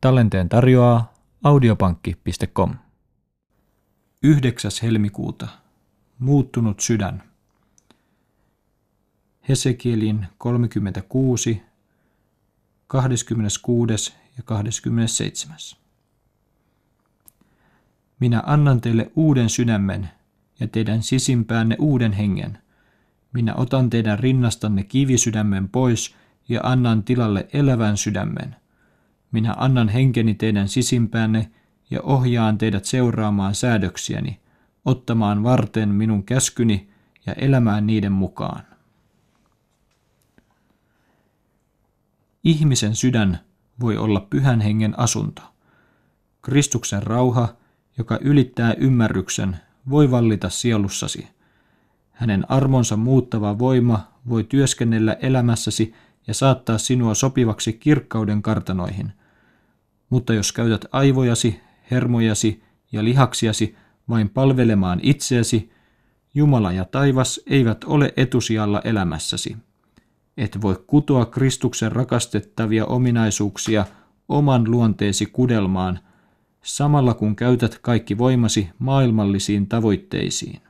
Tallenteen tarjoaa audiopankki.com. 9. helmikuuta. Muuttunut sydän. Hesekielin 36, 26. ja 27. Minä annan teille uuden sydämen ja teidän sisimpäänne uuden hengen. Minä otan teidän rinnastanne kivisydämen pois ja annan tilalle elävän sydämen. Minä annan henkeni teidän sisimpäänne ja ohjaan teidät seuraamaan säädöksiäni, ottamaan varten minun käskyni ja elämään niiden mukaan. Ihmisen sydän voi olla Pyhän Hengen asunto. Kristuksen rauha, joka ylittää ymmärryksen, voi vallita sielussasi. Hänen armonsa muuttava voima voi työskennellä elämässäsi ja saattaa sinua sopivaksi kirkkauden kartanoihin. Mutta jos käytät aivojasi, hermojasi ja lihaksiasi vain palvelemaan itseäsi, Jumala ja taivas eivät ole etusijalla elämässäsi. Et voi kutoa Kristuksen rakastettavia ominaisuuksia oman luonteesi kudelmaan, samalla kun käytät kaikki voimasi maailmallisiin tavoitteisiin.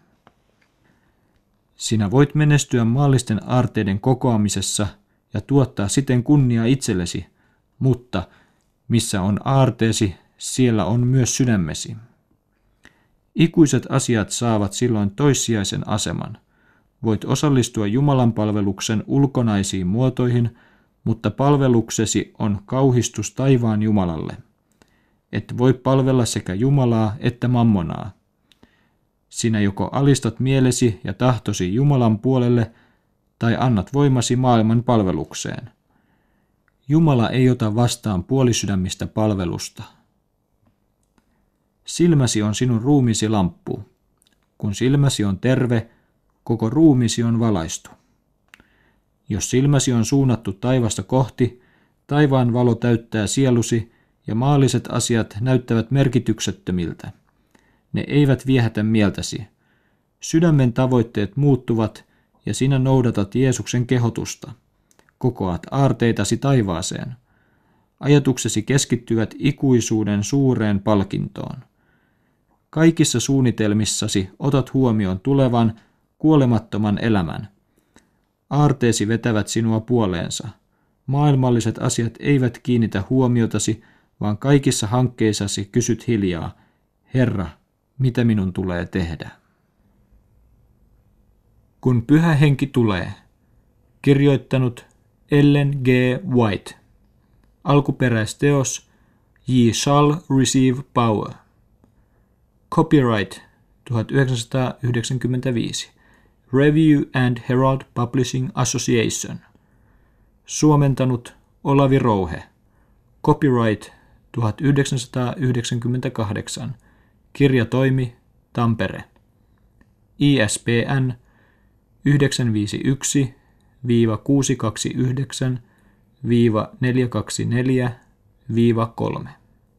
Sinä voit menestyä maallisten aarteiden kokoamisessa ja tuottaa siten kunnia itsellesi, mutta missä on aarteesi, siellä on myös sydämesi. Ikuiset asiat saavat silloin toissijaisen aseman. Voit osallistua Jumalan palveluksen ulkonaisiin muotoihin, mutta palveluksesi on kauhistus taivaan Jumalalle. Et voi palvella sekä Jumalaa että mammonaa. Sinä joko alistat mielesi ja tahtosi Jumalan puolelle tai annat voimasi maailman palvelukseen. Jumala ei ota vastaan puolisydämistä palvelusta. Silmäsi on sinun ruumiisi lamppu. Kun silmäsi on terve, koko ruumiisi on valaistu. Jos silmäsi on suunnattu taivasta kohti, taivaan valo täyttää sielusi ja maalliset asiat näyttävät merkityksettömiltä. Ne eivät viehätä mieltäsi. Sydämen tavoitteet muuttuvat ja sinä noudatat Jeesuksen kehotusta. Kokoat aarteitasi taivaaseen. Ajatuksesi keskittyvät ikuisuuden suureen palkintoon. Kaikissa suunnitelmissasi otat huomioon tulevan, kuolemattoman elämän. Aarteesi vetävät sinua puoleensa. Maailmalliset asiat eivät kiinnitä huomiotasi, vaan kaikissa hankkeissasi kysyt hiljaa, Herra, mitä minun tulee tehdä? Kun Pyhä Henki tulee. Kirjoittanut Ellen G. White. Alkuperäisteos Ye shall receive power. Copyright 1995. Review and Herald Publishing Association. Suomentanut Olavi Rouhe. Copyright 1998. Kirjatoimi Tampere. ISBN 951-629-424-3.